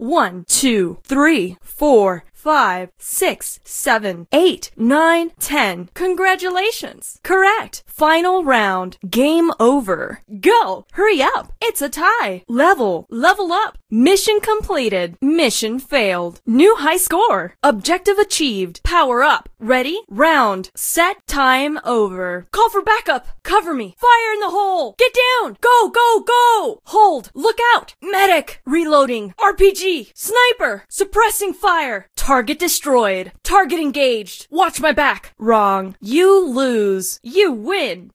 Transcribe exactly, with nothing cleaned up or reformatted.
One, two, three, four, five, six, seven, eight, nine, ten. Congratulations. Correct. Final round. Game over. Go. Hurry up. It's a tie. Level. Level up. Mission completed. Mission failed. New high score. Objective achieved. Power up. Ready? Round. Set. Time over. Call for backup. Cover me. Fire in the hole. Get down. Go, go, go. Hold. Look out. Medic. Reloading. R P G. Sniper. Suppressing fire. Target destroyed. Target engaged. Watch my back. Wrong. You lose. You win.